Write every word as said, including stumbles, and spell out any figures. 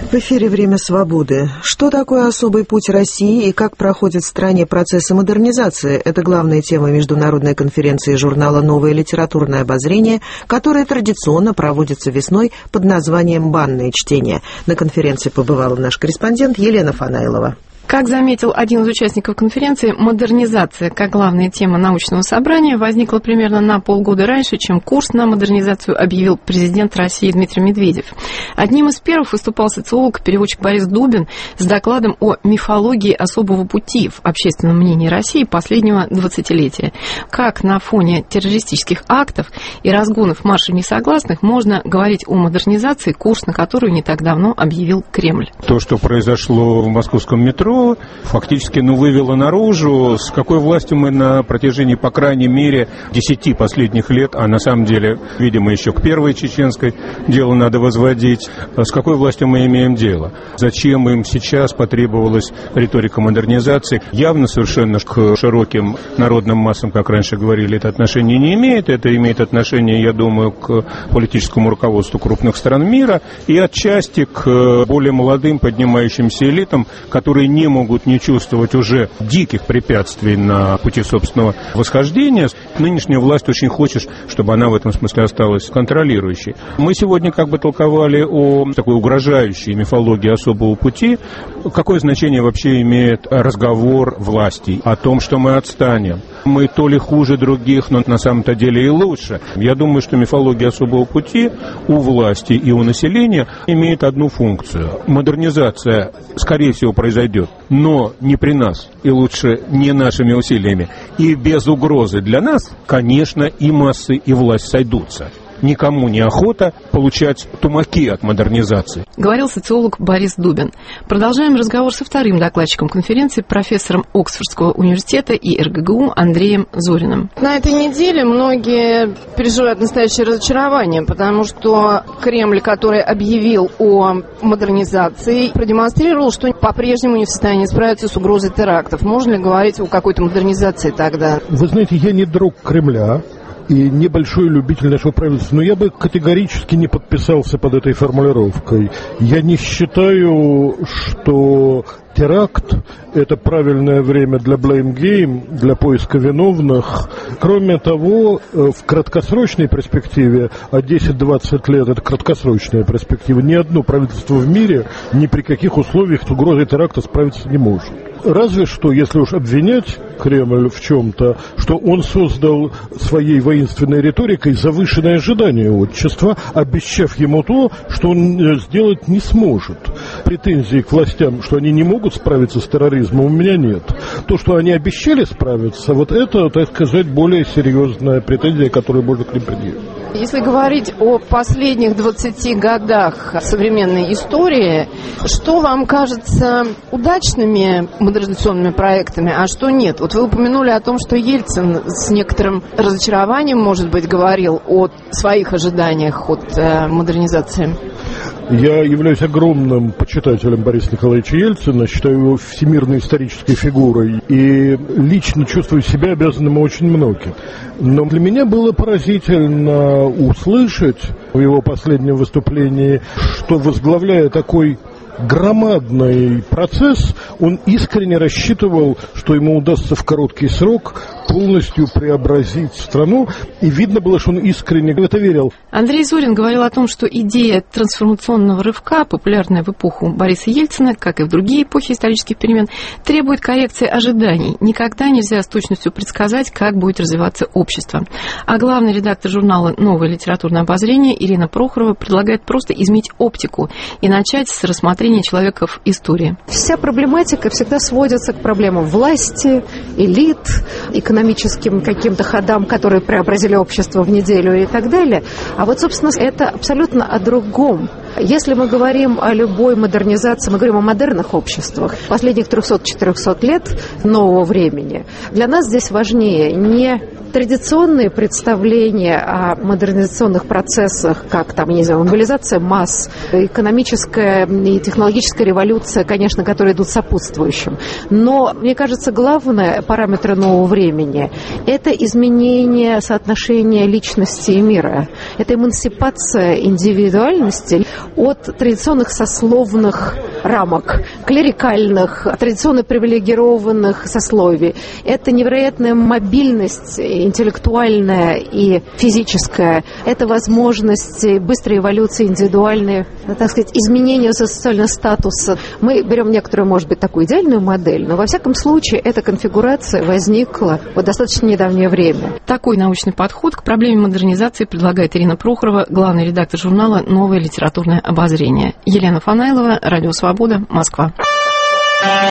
В эфире «Время свободы». Что такое особый путь России и как проходят в стране процессы модернизации? Это главная тема международной конференции журнала «Новое литературное обозрение», которая традиционно проводится весной под названием «Банное чтение». На конференции побывала наш корреспондент Елена Фанайлова. Как заметил один из участников конференции, модернизация как главная тема научного собрания возникла примерно на полгода раньше, чем курс на модернизацию объявил президент России Дмитрий Медведев. Одним из первых выступал социолог и переводчик Борис Дубин с докладом о мифологии особого пути в общественном мнении России последнего двадцатилетия. Как на фоне террористических актов и разгонов маршей несогласных можно говорить о модернизации, курс на которую не так давно объявил Кремль. То, что произошло в московском метро, фактически ну, вывело наружу, с какой властью мы на протяжении, по крайней мере, десяти последних лет, а на самом деле, видимо, еще к первой чеченской дело надо возводить, с какой властью мы имеем дело. Зачем им сейчас потребовалась риторика модернизации? Явно совершенно к широким народным массам, как раньше говорили, это отношение не имеет. Это имеет отношение, я думаю, к политическому руководству крупных стран мира и отчасти к более молодым поднимающимся элитам, которые не могут не чувствовать уже диких препятствий на пути собственного восхождения. Нынешняя власть очень хочет, чтобы она в этом смысле осталась контролирующей. Мы сегодня как бы толковали о такой угрожающей мифологии особого пути. Какое значение вообще имеет разговор властей о том, что мы отстанем? Мы то ли хуже других, но на самом-то деле и лучше. Я думаю, что мифология особого пути у власти и у населения имеет одну функцию. Модернизация, скорее всего, произойдет, но не при нас, и лучше не нашими усилиями. И без угрозы для нас, конечно, и массы, и власть сойдутся. Никому не охота получать тумаки от модернизации. Говорил социолог Борис Дубин. Продолжаем разговор со вторым докладчиком конференции, профессором Оксфордского университета и эр гэ гэ у Андреем Зориным. На этой неделе многие переживают настоящее разочарование, потому что Кремль, который объявил о модернизации, продемонстрировал, что по-прежнему не в состоянии справиться с угрозой терактов. Можно ли говорить о какой-то модернизации тогда? Вы знаете, я не друг Кремля и небольшой любитель нашего правительства, но я бы категорически не подписался под этой формулировкой. Я не считаю, что теракт – это правильное время для blame game, для поиска виновных. Кроме того, в краткосрочной перспективе, а десять-двадцать лет – это краткосрочная перспектива, ни одно правительство в мире ни при каких условиях с угрозой теракта справиться не может. Разве что, если уж обвинять Кремль в чем-то, что он создал своей воинственной риторикой завышенное ожидание общества, обещав ему то, что он сделать не сможет. Претензий к властям, что они не могут справиться с терроризмом, у меня нет. То, что они обещали справиться, вот это, так сказать, более серьезная претензия, которую можно к ним предъявить. Если говорить о последних двадцати годах современной истории, что вам кажется удачными модернизационными проектами, а что нет? Вот вы упомянули о том, что Ельцин с некоторым разочарованием, может быть, говорил о своих ожиданиях от э, модернизации. Я являюсь огромным почитателем Бориса Николаевича Ельцина, считаю его всемирной исторической фигурой и лично чувствую себя обязанным очень многим. Но для меня было поразительно услышать в его последнем выступлении, что, возглавляя такой громадный процесс, он искренне рассчитывал, что ему удастся в короткий срок полностью преобразить страну, и видно было, что он искренне в это верил. Андрей Зорин говорил о том, что идея трансформационного рывка, популярная в эпоху Бориса Ельцина, как и в другие эпохи исторических перемен, требует коррекции ожиданий. Никогда нельзя с точностью предсказать, как будет развиваться общество. А главный редактор журнала «Новое литературное обозрение» Ирина Прохорова предлагает просто изменить оптику и начать с рассмотрения человека в истории. Вся проблематика всегда сводится к проблемам власти, элит, экономическим каким-то ходам, которые преобразили общество в неделю и так далее. А вот, собственно, это абсолютно о другом. Если мы говорим о любой модернизации, мы говорим о модерных обществах последних трехсот-четырехсот лет нового времени, для нас здесь важнее не традиционные представления о модернизационных процессах, как там, не знаю, мобилизация масс, экономическая и технологическая революция, конечно, которые идут сопутствующим. Но, мне кажется, главное параметр нового времени – это изменение соотношения личности и мира. Это эмансипация индивидуальности от традиционных сословных рамок, клерикальных, традиционно привилегированных сословий. Это невероятная мобильность интеллектуальная и физическая. Это возможность быстрой эволюции индивидуальной, так сказать, изменения социального статуса. Мы берем некоторую, может быть, такую идеальную модель, но во всяком случае эта конфигурация возникла в достаточно недавнее время. Такой научный подход к проблеме модернизации предлагает Ирина Прохорова, главный редактор журнала «Новое литературное обозрение». Елена Фанайлова, Радио Свобода, Москва.